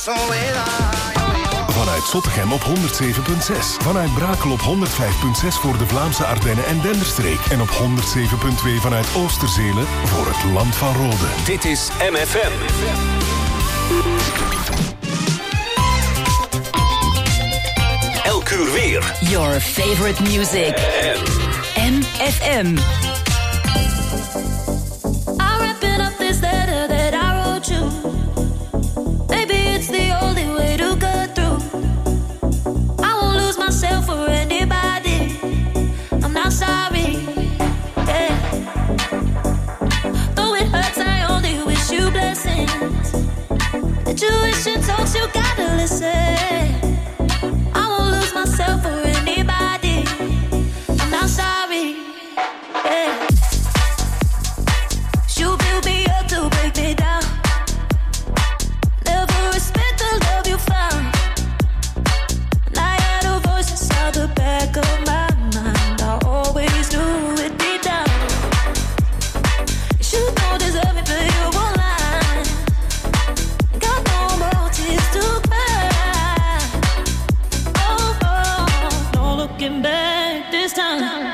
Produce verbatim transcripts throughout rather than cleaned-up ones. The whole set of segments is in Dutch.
soledad. Vanuit Zottegem op honderd zeven punt zes. Vanuit Brakel op honderd vijf punt zes voor de Vlaamse Ardennen en Denderstreek. En op honderd zeven punt twee vanuit Oosterzelen voor het Land van Rode. Dit is M F M. Elk uur weer. Your favorite music. M F M. I'm wrapping up this letter that I wrote you. Maybe it's the only way to cut through. I won't lose myself for anybody. I'm not sorry. Yeah. Though it hurts, I only wish you blessings. The tuition talks, you gotta listen. I won't lose myself for anybody. I'm not sorry. Yeah. You build me up to break me down. Never respect the love you found. And I had a voice inside the back of my mind. I always knew it deep down. You don't deserve it, but you won't lie. Got no more tears to cry. Oh, oh, no looking back this time.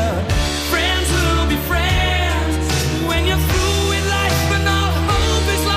Friends will be friends when you're through with life and all hope is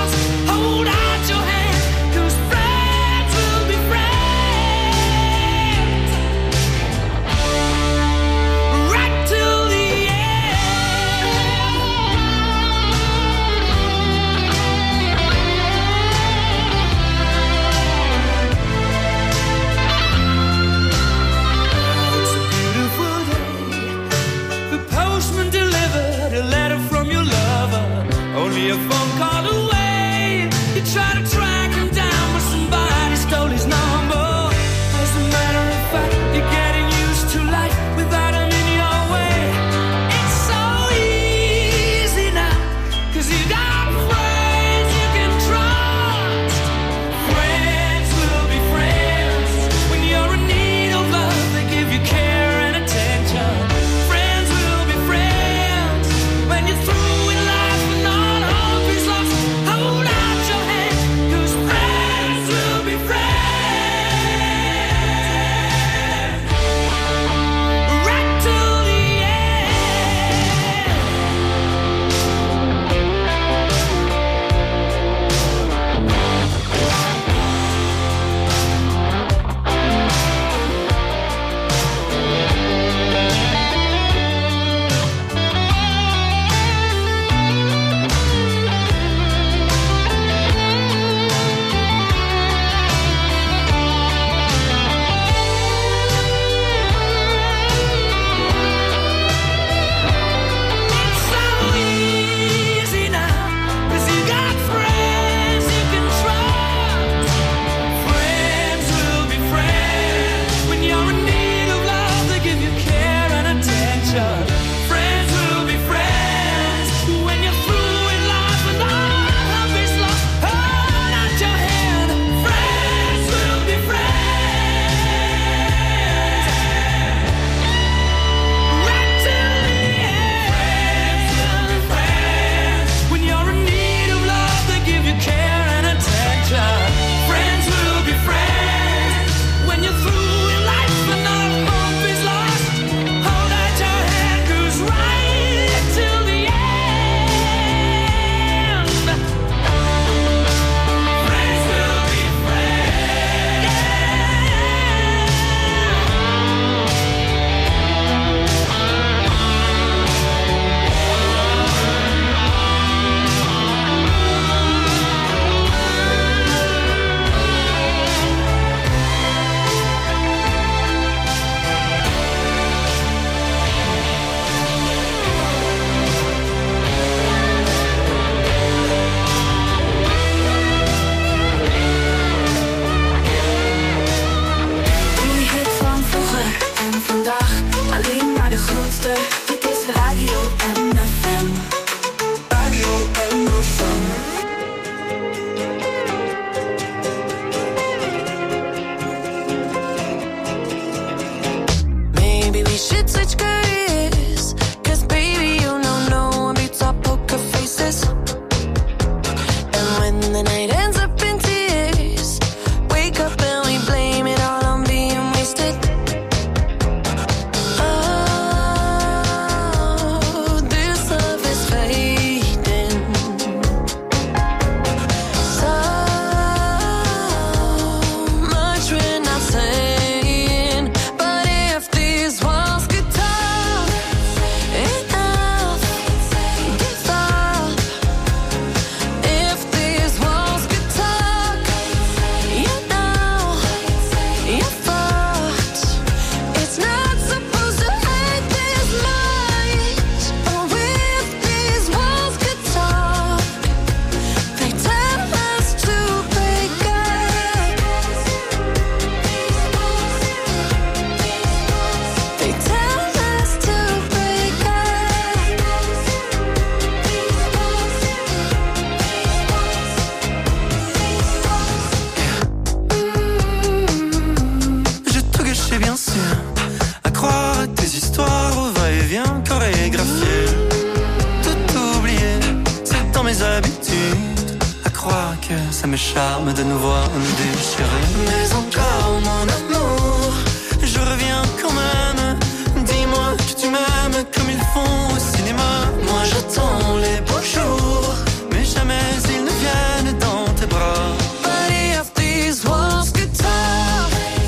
ça me charme de nous voir nous déchirer. Mais encore mon amour, je reviens quand même. Dis-moi que tu m'aimes comme ils font au cinéma. Moi j'attends les beaux jours, mais jamais ils ne viennent dans tes bras. But if these walls could talk,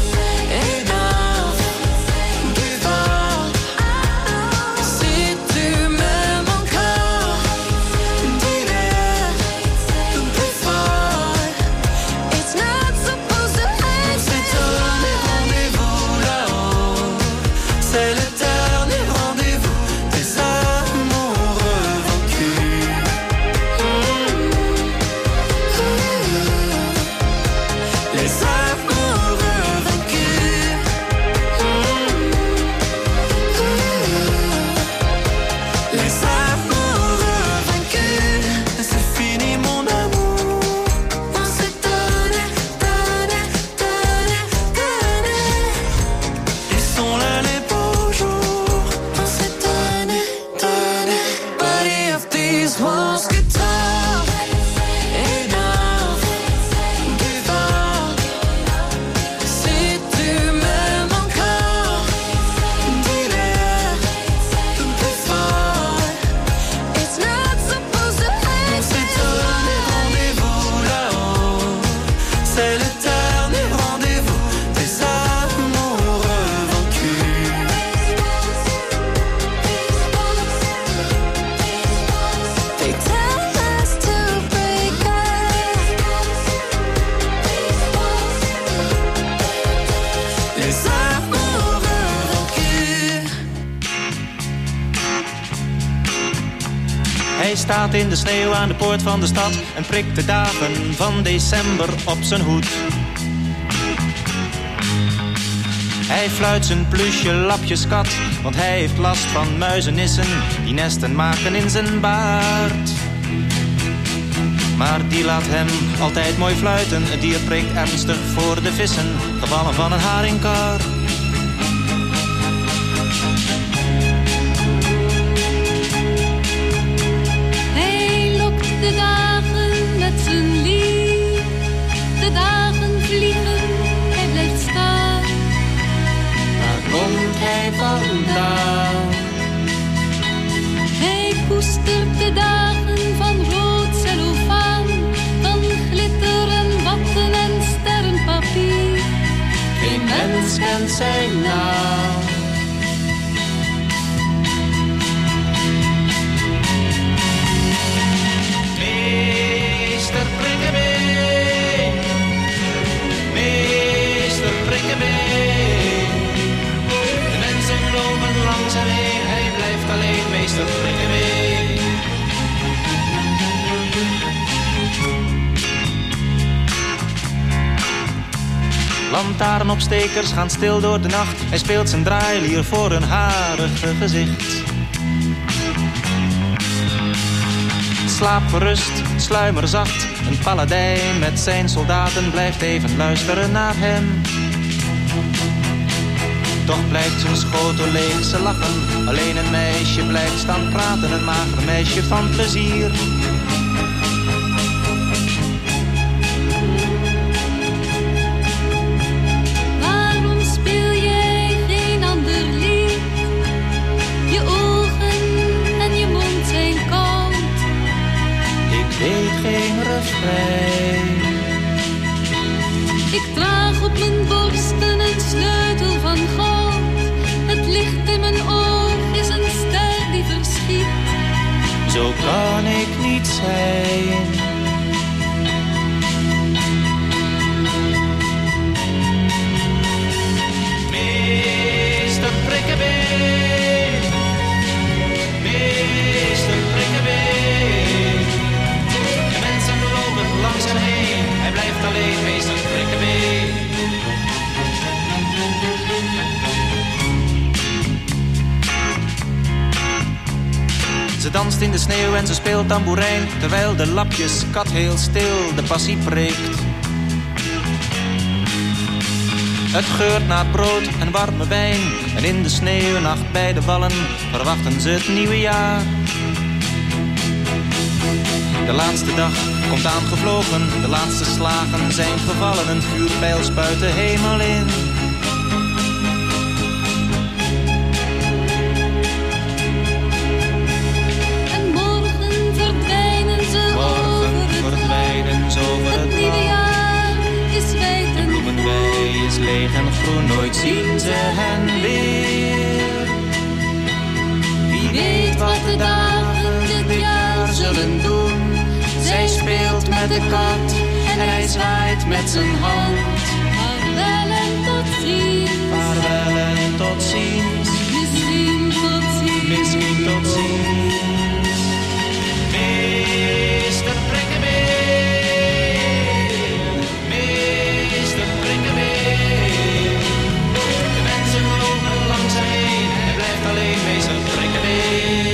enough, give up. Si tu m'aimes encore, dis-le plus fort. It's not supposed to end. C'est donné rendez-vous là-haut. C'est le dernier rendez-vous des amoureux vaincus. staat in de sneeuw aan de poort van de stad en prikt de dagen van december op zijn hoed. Hij fluit zijn plusje lapjeskat, want hij heeft last van muizenissen die nesten maken in zijn baard. Maar die laat hem altijd mooi fluiten, het dier prikt ernstig voor de vissen, gevallen van een haringkar. Hij lokt de dagen met zijn lief, de dagen vliegen, hij blijft staan. Waar komt hij vandaan? Hij koestert de dagen van rood cellofaan, van glitter en watten en sterrenpapier. Geen mens kent zijn naam. Meester Prikkebeen, meester Prikkebeen. De mensen lopen langs hem heen, hij blijft alleen, meester Prikkebeen. Lantaarnopstekers gaan stil door de nacht. Hij speelt zijn draailier voor een harige gezicht. Slaap gerust, sluimer zacht. Een paladijn met zijn soldaten blijft even luisteren naar hem. Toch blijft zijn schotel leeg, ze lachen. Alleen een meisje blijft staan praten, een mager meisje van plezier. Geen refrein. Ik draag op mijn borsten een sleutel van goud. Het licht in mijn oog is een ster die verschiet. Zo kan ik niet zijn. Meester Prikkebeen, meester Prikkebeen. Langs hem heen, hij blijft alleen, meester Prikkebeen. Ze danst in de sneeuw en ze speelt tamboerijn, terwijl de lapjeskat heel stil de passie preekt. Het geurt naar brood en warme wijn, en in de sneeuwnacht bij de wallen verwachten ze het nieuwe jaar. De laatste dag komt aangevlogen, de laatste slagen zijn gevallen, een vuurpijl spuit de hemel in. En morgen verdwijnen ze morgen over het verdwijnen ze over het, het nieuwe jaar is wijd en bloemenwei is leeg en groen, nooit zien ze hen weer. Wie weet wat de dagen dit jaar zullen doen. Zij speelt met de kat en hij zwaait met zijn hand. Vaarwel en tot ziens. Vaarwel en tot ziens. Misschien tot ziens. Misschien tot ziens. Meester Prikkebeen, meester Prikkebeen. De mensen lopen langs hem heen, hij blijft alleen, meester Prikkebeen.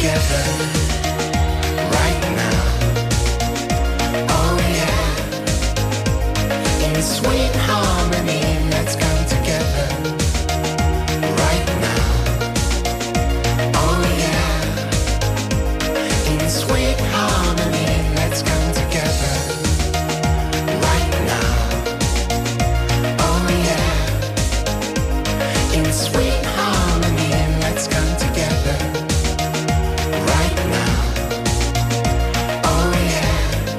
together right now. Oh yeah, in sweet harmony, let's come together right now. Oh yeah, in sweet harmony, let's come together right now. Oh yeah, in sweet harmony, let's come together right now. Oh yeah.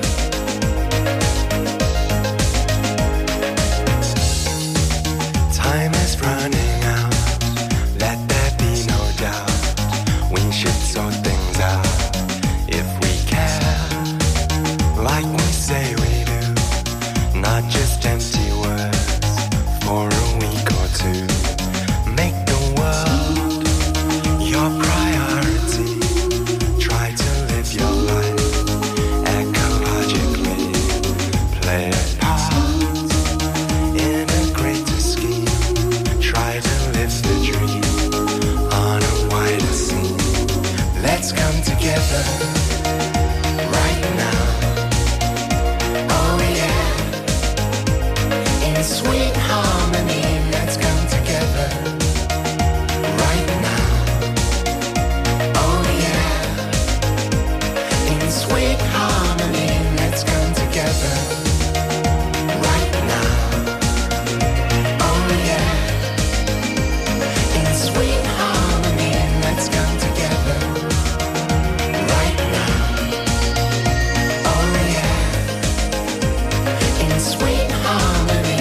Time is running out, let there be no doubt. We should sort things out if we care, like we say we do. Not just empty words for a week or two. Make the world your priority. Try to live your life ecologically. Play a part in a greater scheme. Try to live the dream on a wider scene. Let's come together right now. Oh yeah, in sweet harmony, let's come together right now. Oh yeah, in sweet harmony, let's come together right now. Oh yeah, in sweet harmony, let's come together right now. Oh yeah, in sweet harmony.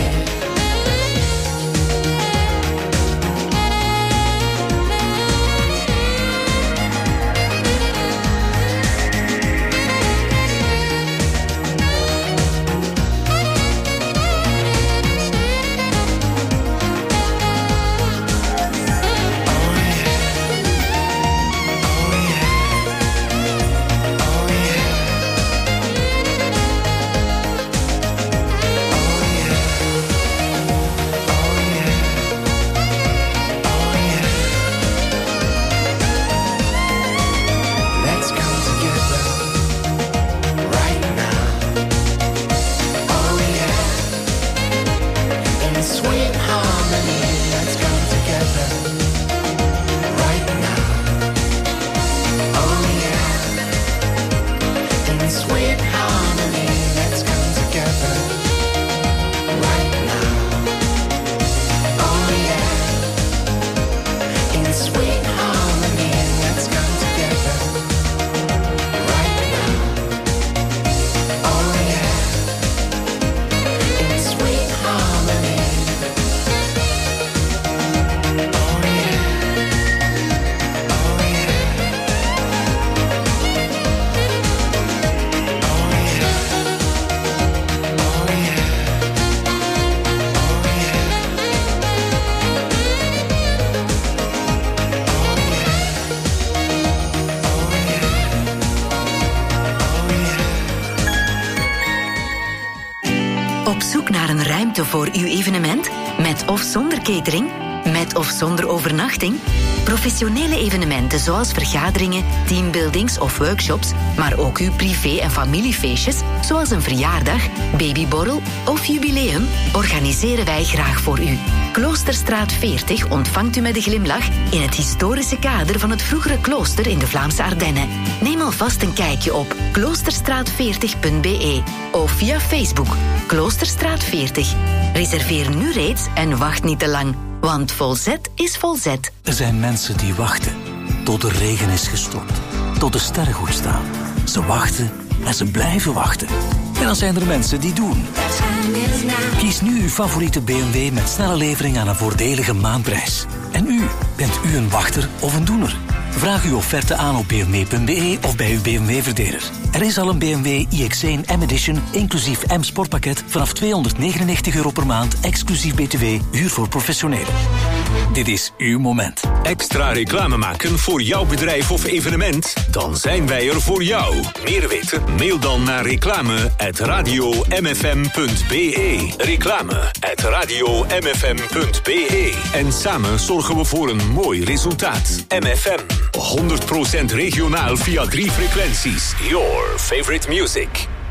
Let's come together right now. Oh yeah, in sweet harmony, let's come together right now. Oh yeah, in sweet harmony, let's come together right now. Oh yeah, in sweet harmony, let's come together right now. Oh yeah, in sweet harmony. Oh yeah, oh yeah, oh yeah, oh yeah, oh yeah. Op zoek naar een ruimte voor uw evenement? Met of zonder catering? Met of zonder overnachting? Professionele evenementen zoals vergaderingen, teambuildings of workshops, maar ook uw privé- en familiefeestjes, zoals een verjaardag, babyborrel of jubileum, organiseren wij graag voor u. Kloosterstraat veertig ontvangt u met een glimlach in het historische kader van het vroegere klooster in de Vlaamse Ardennen. Neem alvast een kijkje op kloosterstraat veertig punt b e of via Facebook Kloosterstraat veertig. Reserveer nu reeds en wacht niet te lang, want volzet is volzet. Er zijn mensen die wachten tot de regen is gestopt, tot de sterren goed staan. Ze wachten en ze blijven wachten. En dan zijn er mensen die doen. Kies nu uw favoriete B M W met snelle levering aan een voordelige maandprijs. En u, bent u een wachter of een doener? Vraag uw offerte aan op b m w punt b e of bij uw B M W-verdeler. Er is al een B M W i X één M-Edition, inclusief M-Sportpakket, vanaf tweehonderdnegenennegentig euro per maand, exclusief B T W, huur voor professionelen. Dit is uw moment. Extra reclame maken voor jouw bedrijf of evenement? Dan zijn wij er voor jou. Meer weten? Mail dan naar reclame at radio m f m punt b e. Reclame at radio m f m punt b e. En samen zorgen we voor een mooi resultaat. M F M. honderd procent regionaal via drie frequenties. Your favorite music.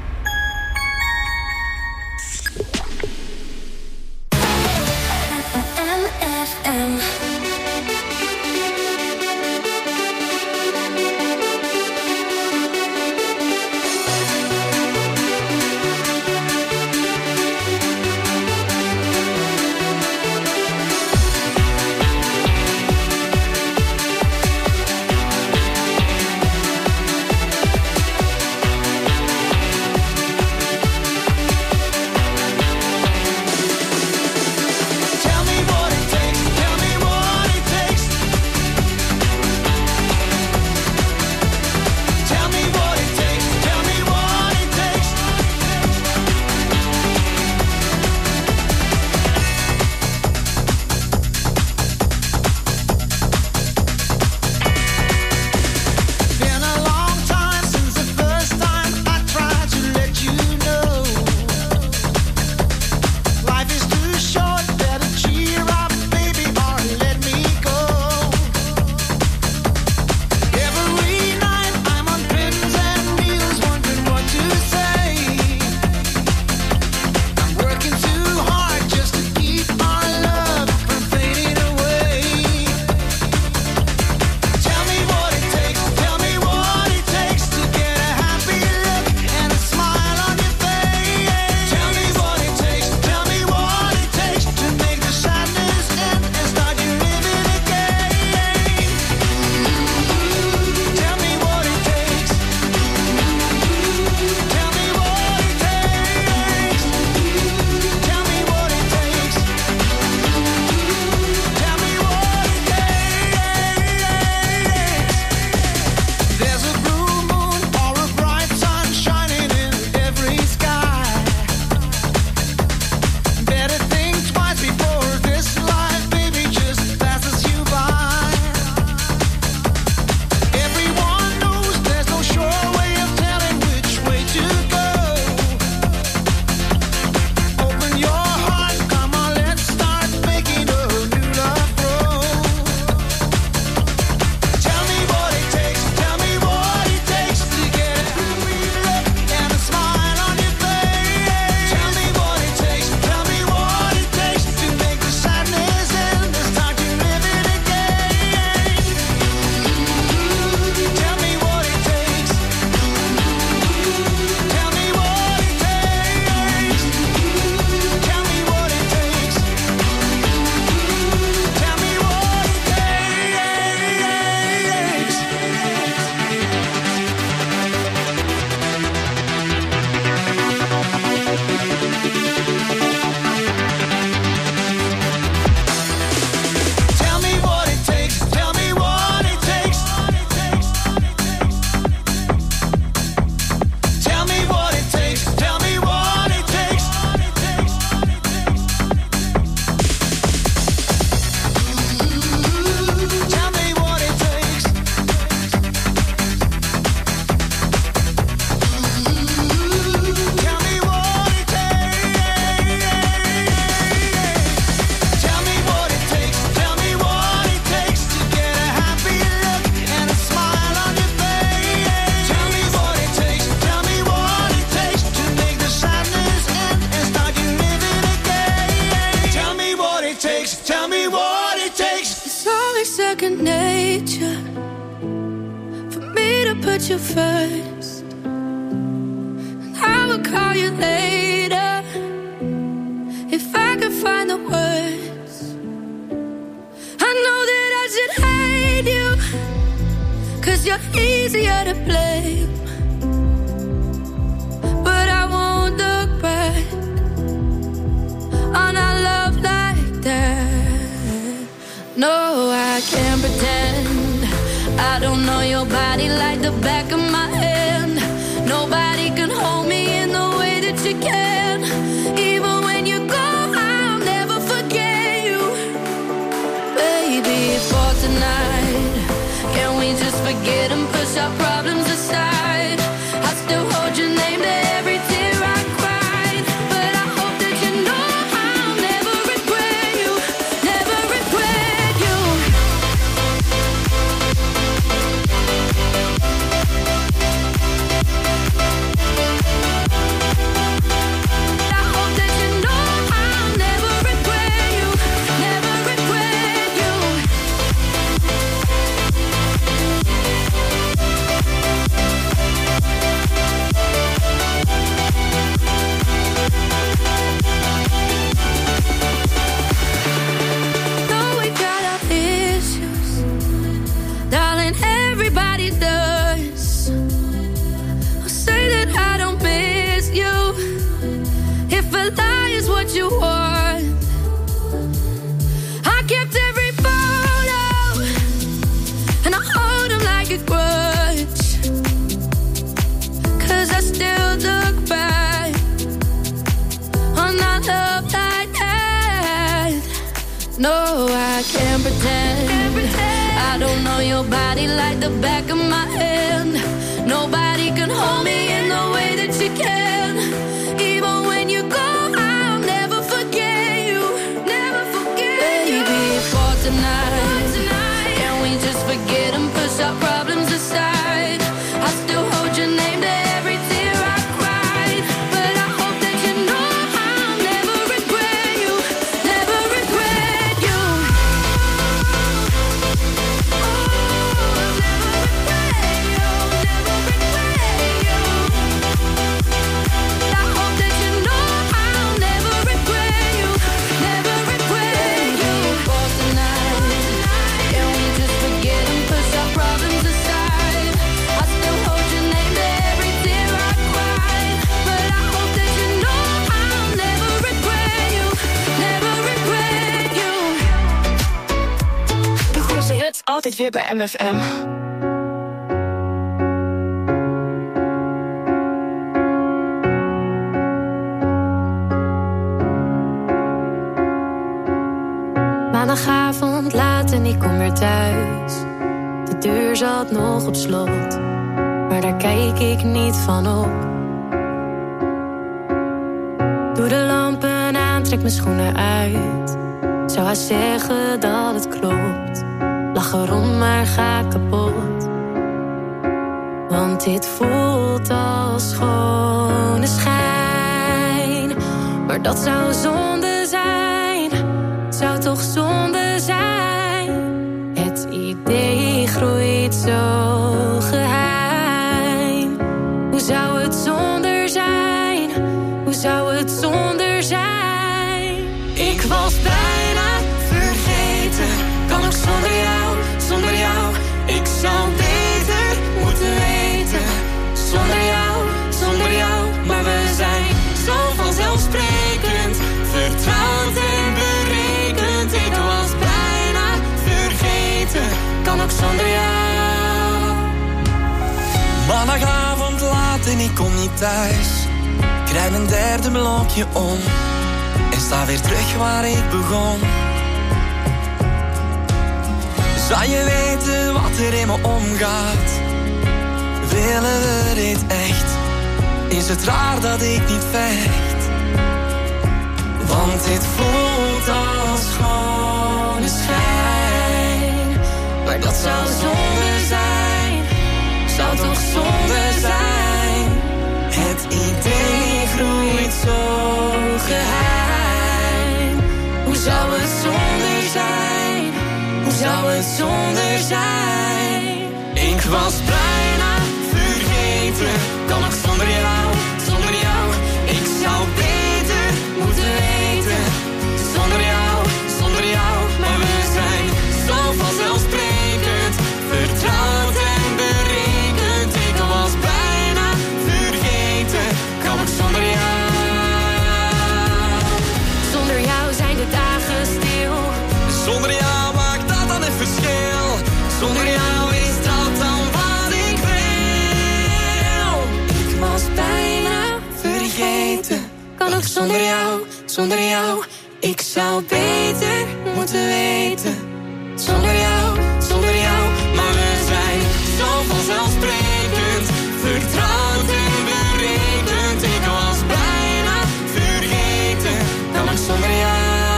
put you first. And I will call you later if I could find the words. I know that I should hate you, 'cause you're easier to blame. But I won't look back on our love like that. No, I can't pretend I don't know your body like the back of my hand. Nobody can hold me in the way that you can. Even when you go, I'll never forget you. if a lie is what you want. I kept every photo and I hold them like a grudge, 'cause I still look back on our love like that. No, I can't pretend, can't pretend I don't know your body like the back of my hand. Nobody can hold me in the way that you can. Even when you go, I'll never forget you, never forget Baby, you. Baby, for tonight, tonight, can we just forget and push our problems aside? I still hold your name to every tear I cried, but I hope that you know I'll never regret you, never regret you. Oh, I'll never regret you, never regret you. I hope that you know I'll never regret you, never regret you. For tonight, can we just forget and push our problems aside? I still hold your name to every tear I cried, but I hope that you know I'll never regret you, never regret you. De grootste hits altijd weer bij M F M. Maandagavond laat en ik kom weer thuis. De deur zat nog op slot, maar daar kijk ik niet van op. Doe de lampen aan, trek mijn schoenen uit. Zou hij zeggen dat het klopt? Lach erom, maar ga kapot. Want dit voelt als schone schijn. Maar dat zou zonde zijn, zou toch zonde zijn. Het idee groeit zo geheim. Hoe zou het zonder zijn? Hoe zou het zonder zijn? Ik was bijna vergeten, kan ook zonder jou, zonder jou. Ik zou beter moeten weten, zonder jou, zonder jou. Maar we zijn zo vanzelfsprekend, vertrouwd en berekend. Ik was bijna vergeten, kan ook zonder jou. Maandagavond laat en ik kom niet thuis. Krijg mijn derde melkje om en sta weer terug waar ik begon. Zou je weten wat er in me omgaat? Willen we dit echt? Is het raar dat ik niet vecht? Want dit voelt als schone schijn. Maar dat zou zonde zijn, zou toch zonde zijn. Het idee groeit zo geheim. Hoe zou het zonder zijn? Hoe zou het zonder zijn? Ik was bijna vergeten, kan nog zonder jou, zonder jou. Ik zou beter moeten weten, zonder jou, zonder jou. Maar we zijn zo vanzelfsprekend, vertrouwd en berekend. Ik was bijna vergeten, kan nog zonder jou. Zonder jou zijn de dagen stil. Zonder jou maakt dat dan een verschil. Zonder jou is dat dan wat ik wil. Ik was bijna vergeten, kan ook zonder jou, zonder jou. Ik zou beter moeten weten, zonder jou, zonder jou. Maar we zijn zo vanzelfsprekend, vertrouwd en berekend. Ik was bijna vergeten, kan ook zonder jou.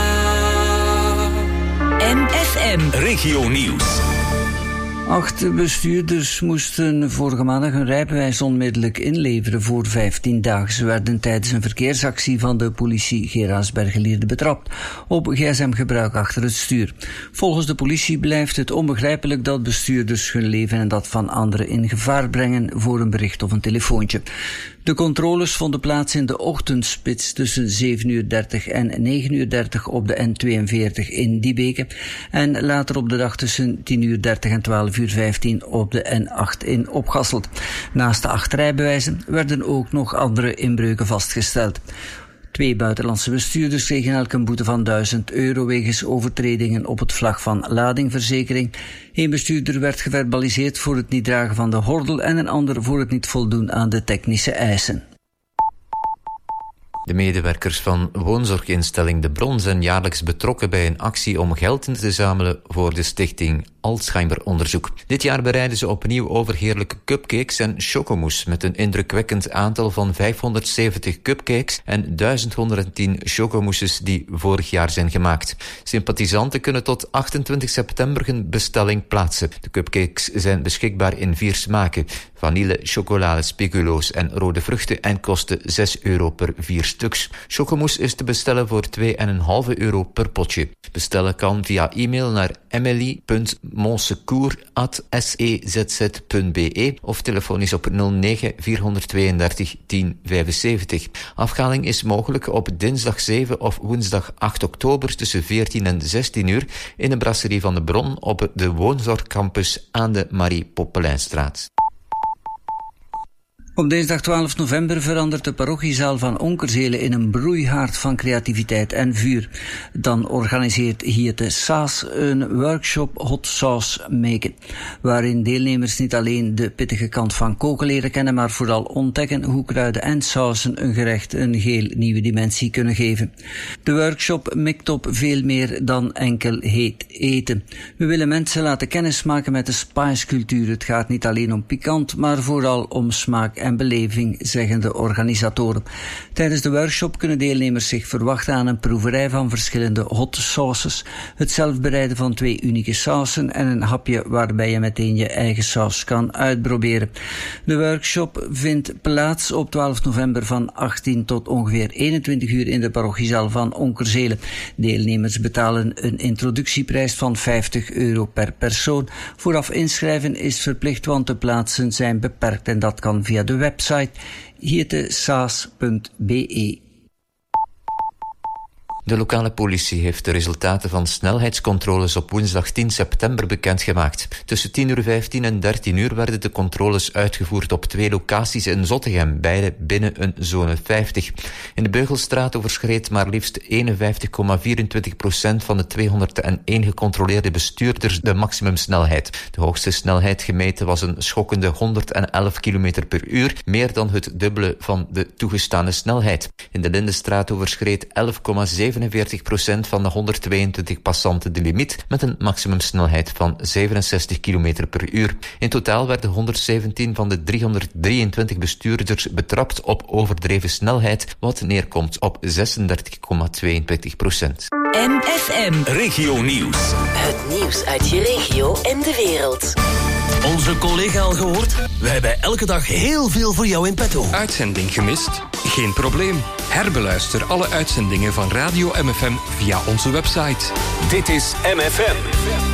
M F M Regio Nieuws. Acht bestuurders moesten vorige maandag hun rijbewijs onmiddellijk inleveren voor vijftien dagen. Ze werden tijdens een verkeersactie van de politie Geraardsbergen-Lierde betrapt op gsm-gebruik achter het stuur. Volgens de politie blijft het onbegrijpelijk dat bestuurders hun leven en dat van anderen in gevaar brengen voor een bericht of een telefoontje. De controles vonden plaats in de ochtendspits tussen zeven uur dertig en negen uur dertig op de N tweeënveertig in Diebeke en later op de dag tussen tien uur dertig en twaalf uur vijftien op de N acht in Opgasselt. Naast de acht rijbewijzen werden ook nog andere inbreuken vastgesteld. Twee buitenlandse bestuurders kregen elk een boete van duizend euro wegens overtredingen op het vlak van ladingverzekering. Eén bestuurder werd geverbaliseerd voor het niet dragen van de gordel en een ander voor het niet voldoen aan de technische eisen. De medewerkers van woonzorginstelling De Bron zijn jaarlijks betrokken bij een actie om geld in te zamelen voor de stichting Alzheimer-onderzoek. Dit jaar bereiden ze opnieuw overheerlijke cupcakes en chocomousse met een indrukwekkend aantal van vijfhonderdzeventig cupcakes en duizend honderdtien chocomousses die vorig jaar zijn gemaakt. Sympathisanten kunnen tot achtentwintig september hun bestelling plaatsen. De cupcakes zijn beschikbaar in vier smaken: vanille, chocolade, speculoos en rode vruchten en kosten zes euro per vier stuks. Chocomousse is te bestellen voor twee komma vijf euro per potje. Bestellen kan via e-mail naar emily punt monsecours at s e z z punt b e of telefonisch op nul negen vierhonderdtweeëndertig tien vijfenzeventig. Afhaling is mogelijk op dinsdag zeven of woensdag acht oktober tussen veertien en zestien uur in de brasserie van De Bron op de woonzorgcampus aan de Marie Poppelijnstraat. Op dinsdag twaalf november verandert de parochiezaal van Onkerzele in een broeihaard van creativiteit en vuur. Dan organiseert hier de Saas een workshop Hot Sauce Maken, waarin deelnemers niet alleen de pittige kant van koken leren kennen, maar vooral ontdekken hoe kruiden en sausen een gerecht een geheel nieuwe dimensie kunnen geven. De workshop mikt op veel meer dan enkel heet eten. We willen mensen laten kennismaken met de spicecultuur. Het gaat niet alleen om pikant, maar vooral om smaak en beleving, zeggen de organisatoren. Tijdens de workshop kunnen deelnemers zich verwachten aan een proeverij van verschillende hot sauces, het zelfbereiden van twee unieke sausen en een hapje waarbij je meteen je eigen saus kan uitproberen. De workshop vindt plaats op twaalf november van achttien tot ongeveer eenentwintig uur in de parochiezaal van Onkerzele. Deelnemers betalen een introductieprijs van vijftig euro per persoon. Vooraf inschrijven is verplicht, want de plaatsen zijn beperkt en dat kan via de website hiete-saas punt b e. De lokale politie heeft de resultaten van snelheidscontroles op woensdag tien september bekendgemaakt. Tussen tien uur vijftien en dertien uur werden de controles uitgevoerd op twee locaties in Zottegem, beide binnen een zone vijftig. In de Beugelstraat overschreed maar liefst eenenvijftig komma vierentwintig procent van de tweehonderdéén gecontroleerde bestuurders de maximumsnelheid. De hoogste snelheid gemeten was een schokkende honderdelf kilometer per uur, meer dan het dubbele van de toegestane snelheid. In de Lindenstraat overschreed elf komma zevenenveertig procent van de honderdtweeëntwintig passanten de limiet met een maximumsnelheid van zevenenzestig kilometer per uur. In totaal werden honderdzeventien van de driehonderddrieëntwintig bestuurders betrapt op overdreven snelheid, wat neerkomt op zesendertig komma tweeëntwintig procent. M F M Regio Nieuws. Het nieuws uit je regio en de wereld. Onze collega al gehoord? We hebben elke dag heel veel voor jou in petto. Uitzending gemist? Geen probleem. Herbeluister alle uitzendingen van Radio M F M via onze website. Dit is M F M.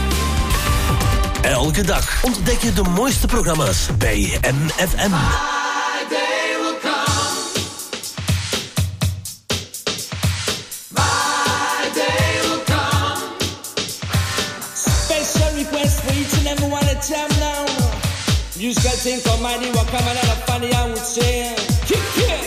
Elke dag ontdek je de mooiste programma's bij M F M. Musical thing come and you come and a funny I would say kick it.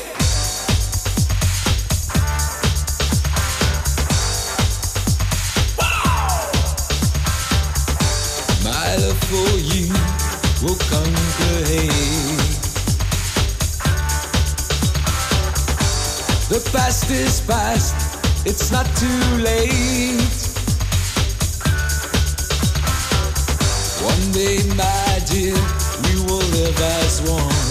My love for you will conquer hate. The past is past, it's not too late. One day, my dear, we will live as one.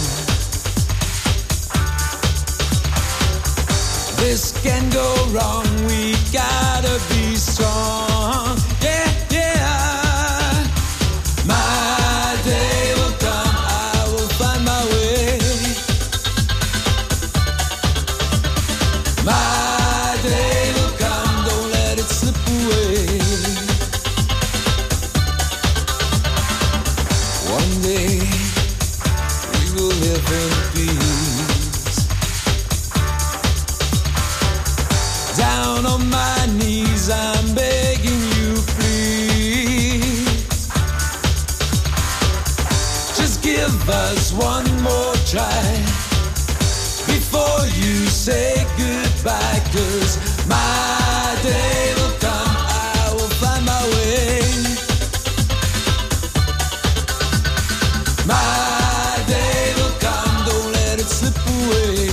This can go wrong, we gotta be strong. Yeah, yeah. My day will come, I will find my way. My day will come, don't let it slip away. One day we will live in peace. Down on my knees, I'm begging you, please. Just give us one more try before you say goodbye. goodbye, 'cause my day will come, I will find my way. My day will come, don't let it slip away.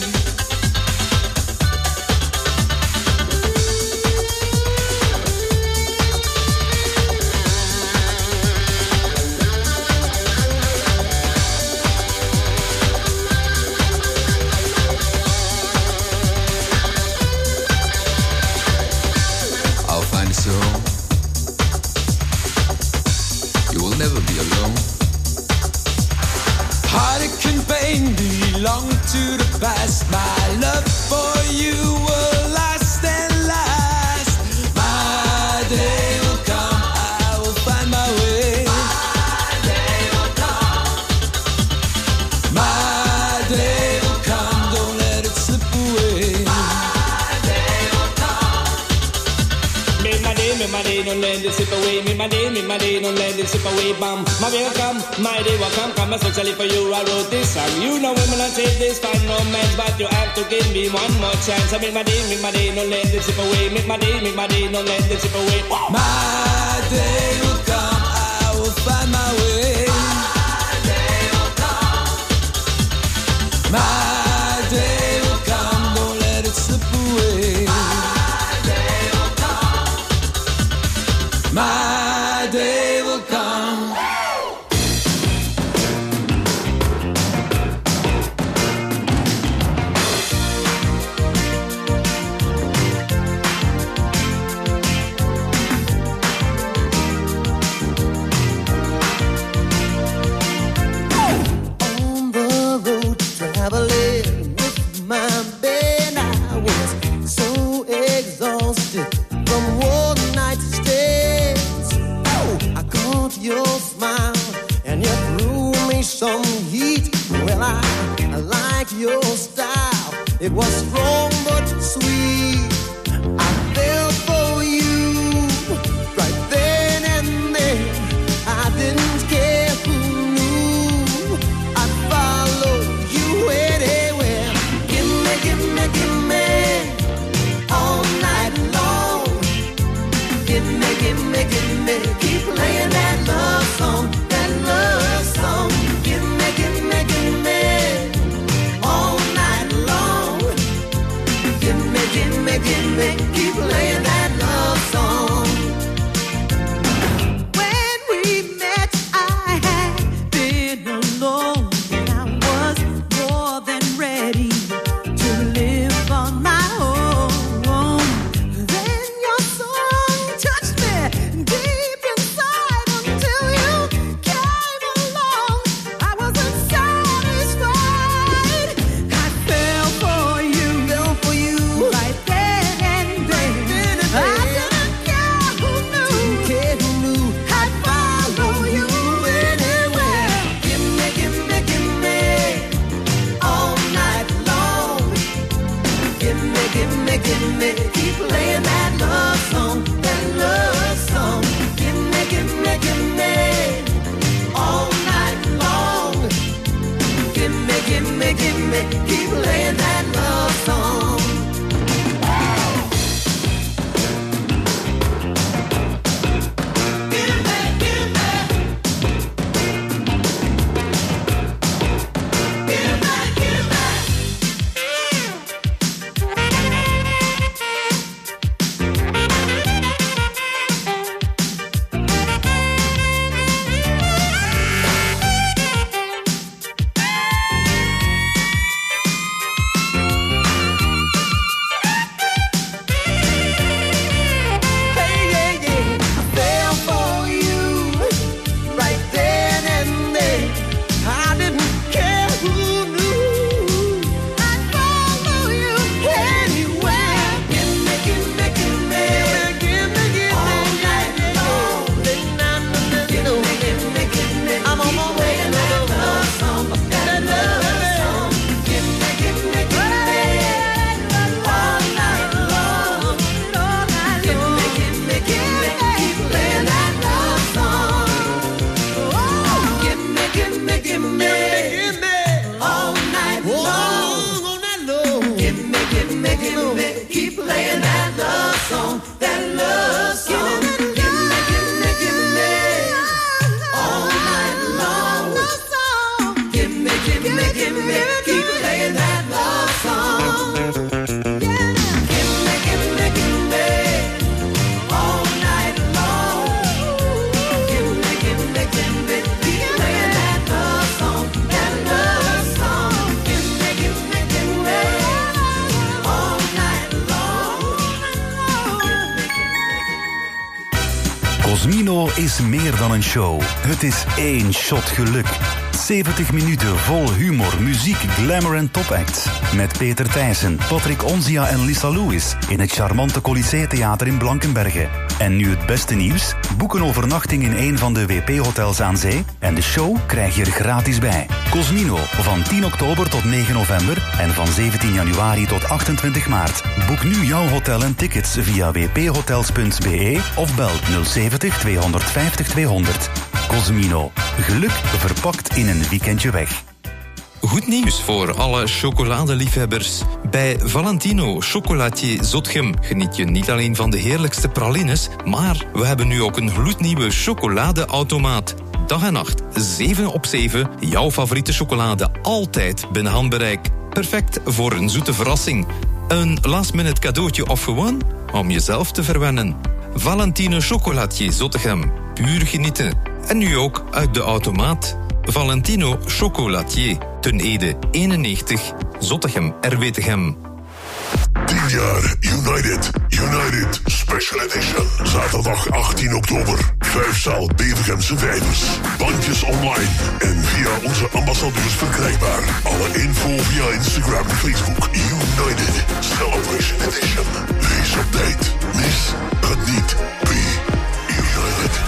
Belong to the past. My love for you will last and last. My day will come, I will find my way. My day will come. My day will come, don't let it slip away. My day will come. Make my day, make my day, don't let it slip away. Make my day, make my day, don't let it slip away. Bam, my day will come, my day will come. Come especially for you, I wrote this song. You know women, I take this fine romance, but you have to give me one more chance. I make my day, make my day, don't let it slip away. Make my day, make my day, don't let it slip away. Wow. My day will come, I will find my way. My day will come. My day will come, don't let it slip away. My day will come. My day will come. Traveling with my band, I was so exhausted from one night stays. Oh, I caught your smile and you threw me some heat. Well, I, I like your style. It was strong but sweet. I fell for you right then and there. I didn't care who knew. I'd follow you anywhere. Give me, give me, give me all night long. Give me, give me, give me, keep playing that love song, that love song. Give me, give me, give me all night long. Give me, give me, give me, keep playing that love song. When we met, I had been alone, and I was more than ready to live on my own. Then your song touched me deep inside until you came along. I wasn't satisfied. I fell for you, fell for you right then and there. I didn't care who knew, didn't care who knew. I'd follow you anywhere. Give me, give me, give me all night long. Give me, give me, give me, keep playing that love song, that love song. Give me, give me, give me all night long. Give me, give me, give me, keep playing that love song. Give me, give me. Give me, give me. Cosmino is meer dan een show. Het is één shot geluk. zeventig minuten vol humor, muziek, glamour en topacts. Met Peter Thijssen, Patrick Onzia en Lisa Lewis in het charmante Colisée Theater in Blankenberge. En nu het beste nieuws? Boek een overnachting in een van de W P-hotels aan zee en de show krijg je er gratis bij. Cosmino, van tien oktober tot negen november en van zeventien januari tot achtentwintig maart. Boek nu jouw hotel en tickets via w p hotels punt b e of bel nul zeventig tweehonderdvijftig tweehonderd. Cosmino, geluk verpakt in een weekendje weg. Goed nieuws voor alle chocoladeliefhebbers. Bij Valentino Chocolatier Zotgem geniet je niet alleen van de heerlijkste pralines, maar we hebben nu ook een gloednieuwe chocoladeautomaat. Dag en nacht, zeven op zeven, jouw favoriete chocolade altijd binnen handbereik. Perfect voor een zoete verrassing. Een last-minute cadeautje of gewoon om jezelf te verwennen. Valentino Chocolatier Zottegem, puur genieten. En nu ook uit de automaat. Valentino Chocolatier, Ten Ede eenennegentig, Zottegem, R W Tegem. tien jaar United, United Special Edition. Zaterdag achttien oktober. Vijfzaal Bevergemse Vijvers. Bandjes online en via onze ambassadeurs verkrijgbaar. Alle info via Instagram en Facebook. United Celebration Edition. Wees op tijd. Mis het niet. Be United.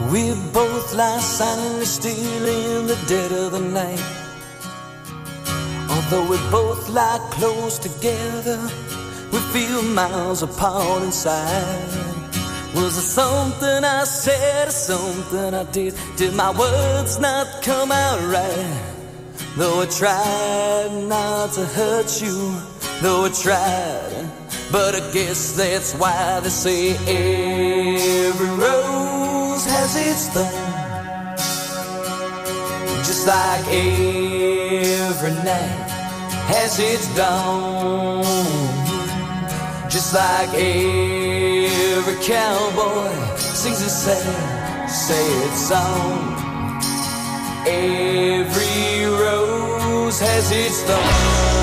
We both lie silently still in the dead of the night. Although we both lie close together, we feel miles apart inside. Was it something I said or something I did? Did my words not come out right? Though I tried not to hurt you, though I tried, but I guess that's why they say every rose has its thorn. Just like every night has its dawn. Just like every cowboy sings a sad, sad song. Every rose has its thorn.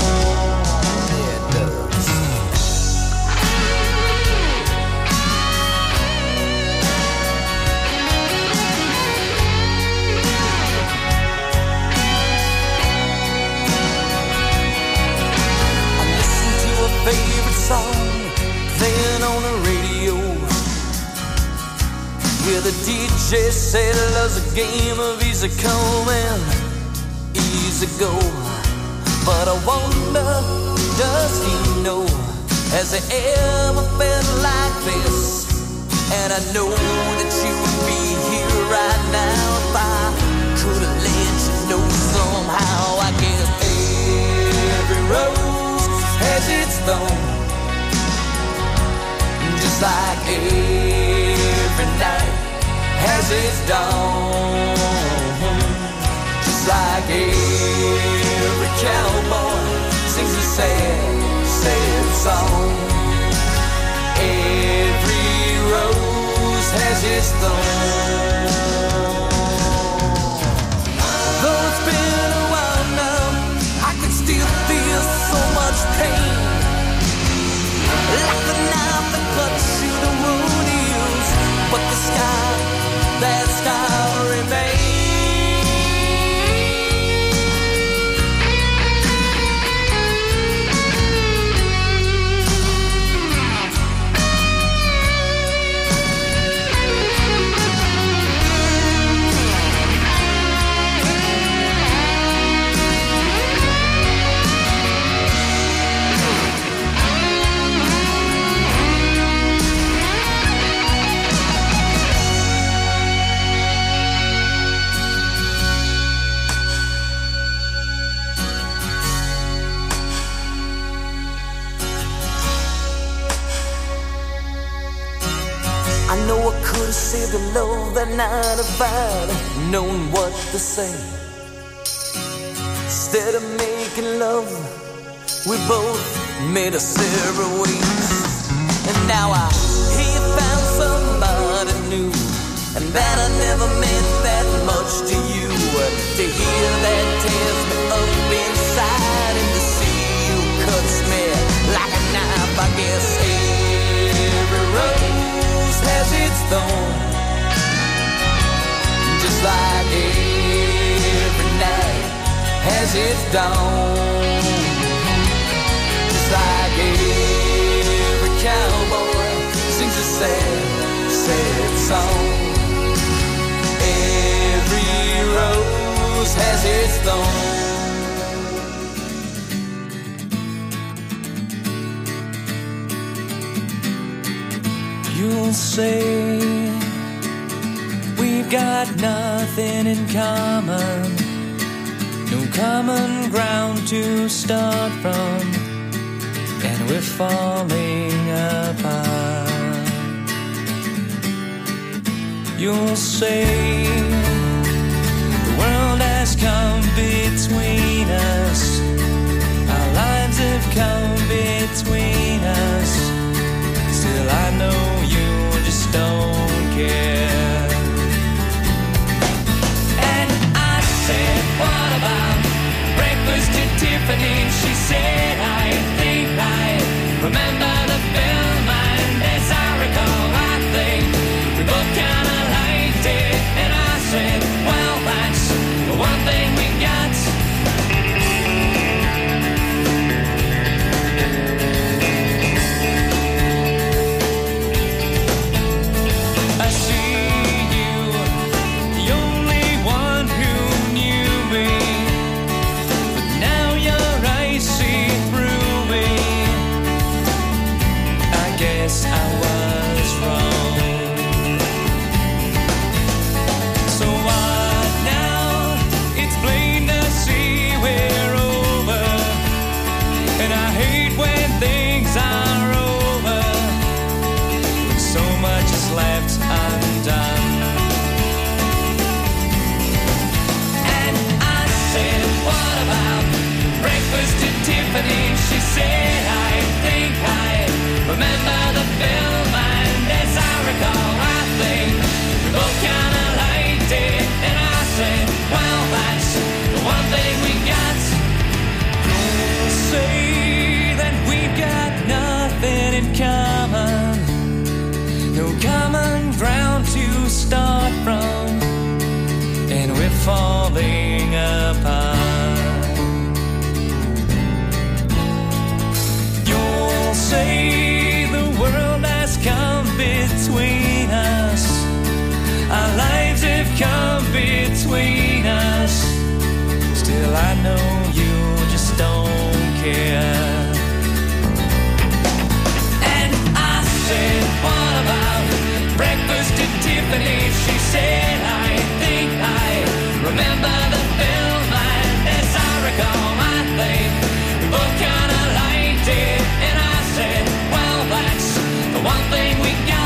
Favorite song playing on the radio. Yeah, the D J said love's a game of easy come and easy go. But I wonder, does he know? Has he ever felt like this? And I know that you would be here right now if I could have let you know somehow. I guess every rose has its thorn, just like every night has its dawn. Just like every cowboy sings a sad, sad song. Every rose has its thorn. Though it's been a while now, I can still feel so much pain, like the knife that cuts through the wound heals, but the scar, that scar remains. I know I could have saved the love that night if I'd known what to say. Instead of making love, we both made a separate ways. And now I hear you found somebody new, and that I never meant that much to you. To hear that tears me up inside, and to see you cuts me like a knife. I guess every rose has its thorn, just like every night has its dawn. Just like every cowboy sings a sad, sad song. Every rose has its thorn. You'll say we've got nothing in common, no common ground to start from, and we're falling apart. You'll say the world has come between us, our lives have come between us. Still I know you just don't care. And I said, what about breakfast at Tiffany? She said, I think I remember the film, and as I recall, I think we both kinda liked it. And I said, well, that's the one thing we got. falling apart. You'll say the world has come between us, our lives have come between us. Still I know you just don't care. And I said, what about breakfast at Tiffany? She said, I think I remember the film, and as I recall, I think we both kinda liked it. And I said, well, that's the one thing we got.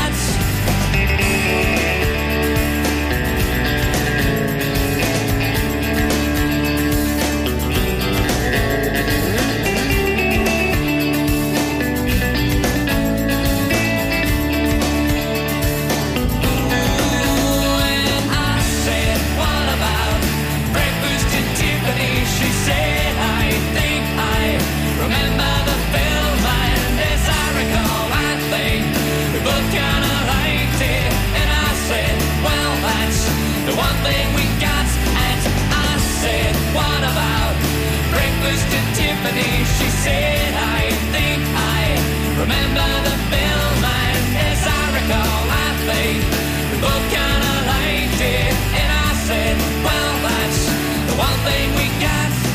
The one thing we got, and I said, what about breakfast at Tiffany? She said, I think I remember the film, and as I recall, I think we both kinda liked it. And I said, well, that's the one thing we got.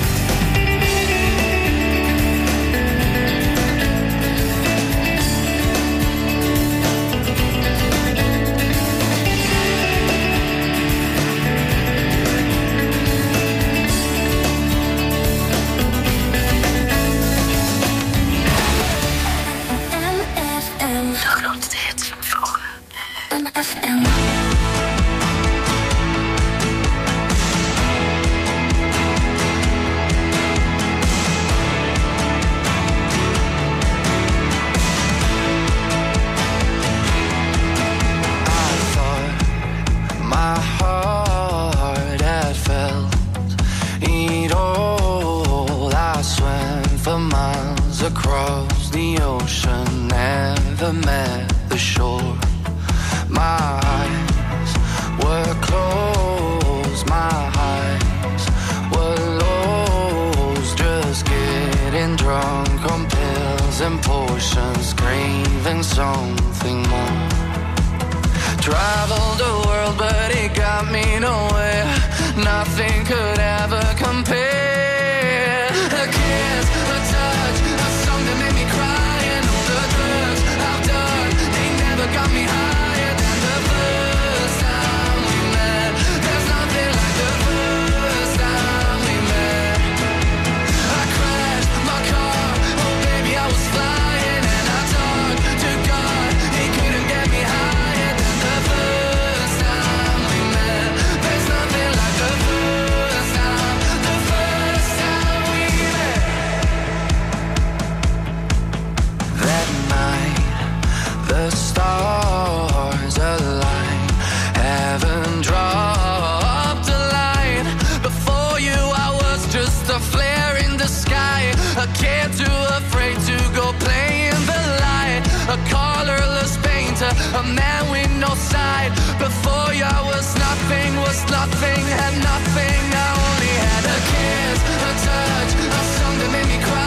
Across the ocean, never met the shore. My eyes were closed, my highs were lows. Just getting drunk on pills and potions, craving something more. Traveled the world, but it got me nowhere. Nothing could ever compare. A kiss, a touch, a song that made me cry, and all the drugs I've done, they never got me higher than the first time we met. There's nothing like the first time we met. I crashed my car, oh baby I was flying, and I talked to God, he couldn't get me higher than the first time we met. There's nothing like the first time, the first time we met. That night, the stars aligned, heaven dropped a line. Before you I was just a flare in the sky, a kid too afraid to go play in the light, a colorless painter, a man with no side. Before you I was nothing, was nothing, had nothing. I only had a kiss, a touch, a song that made me cry.